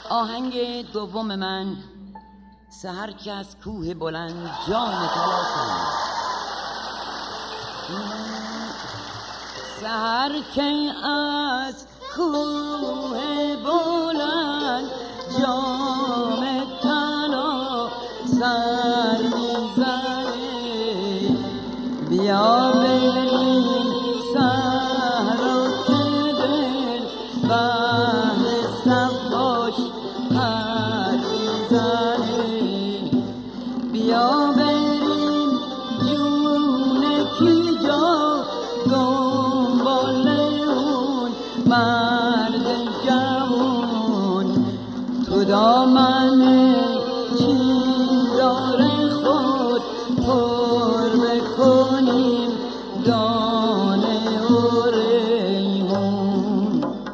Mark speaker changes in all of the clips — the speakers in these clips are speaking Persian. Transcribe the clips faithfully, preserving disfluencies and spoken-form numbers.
Speaker 1: آهنگ دوم من سحر که از کوه بلند جان طلا کنم، سحر که از کوه بلند جام طلا سر میزنه، بیا بریم صحرا که دل بحر صفاش پر میزنه، بیا بریم جون کی جا دنبال اون مرد جوون، تو دامن چین داره خود پر بکنیم دانه و ریحون.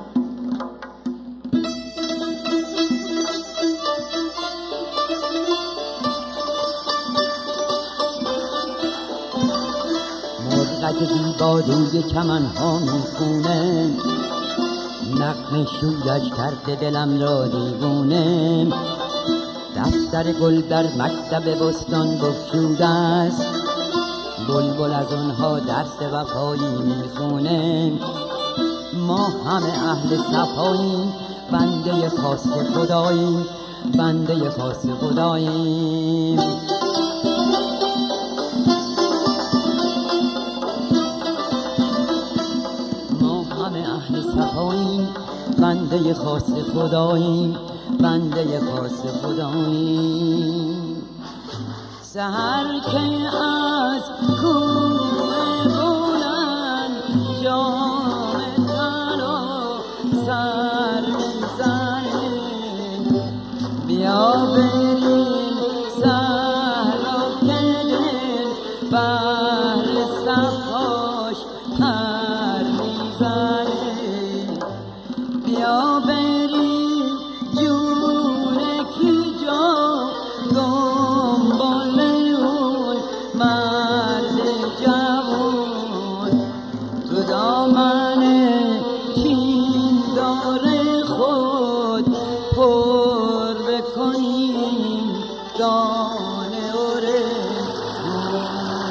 Speaker 1: مرغک زیبا روی چمن ها میخونه، نغمه شویش کرده دلم را دیوونه، دفتر گل در مکتب بستان بگشوده است، بلبل از اونها درس وفایی میخونه، ما همه اهل صفاییم، بنده خاص خداییم، بنده خاص خداییم. ما همه اهل صفاییم، بنده خاص خداییم، بنده خاص خداییم. سحر که از کوه بلند جام طلا سر میزنه، بیا بریم صحرا که دل بحر صفاش پر میزنه، بیا بریم جون کی جا دنبال اون مرد جوون، تو دامن چین داره خود پر بکنیم دانه و ریحون.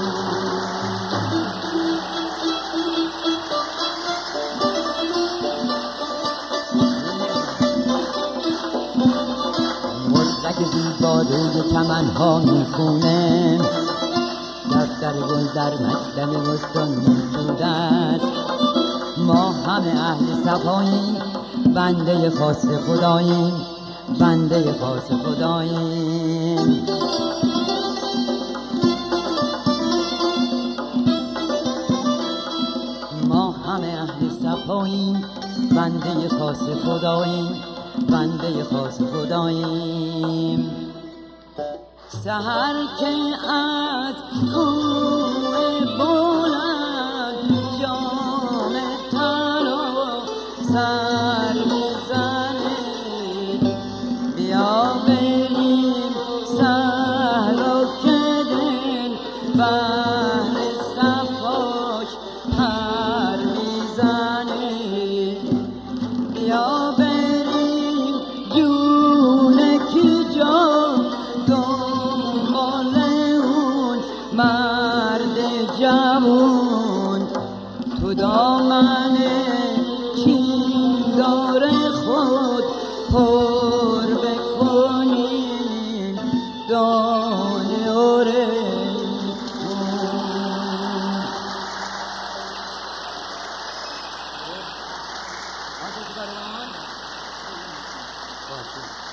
Speaker 1: مرغک زیبا روی چمن ها میخونه، دفتر گل در مکتب بستان میگشوده است، ما همه اهل صفاییم، بنده خاص خداییم، بنده خاص خداییم. ما همه اهل صفاییم، بنده خاص خداییم، بنده خاص خداییم. سحر که از کوه بلند جام طلا سر میزنه، بیا بریم صحرا که دل بحر صفاش پر میزنه، بیا بریم جون کی جا دنبال اون مرد جوون، تو دامن چین داره خود پر بکنیم دانه و ریحون.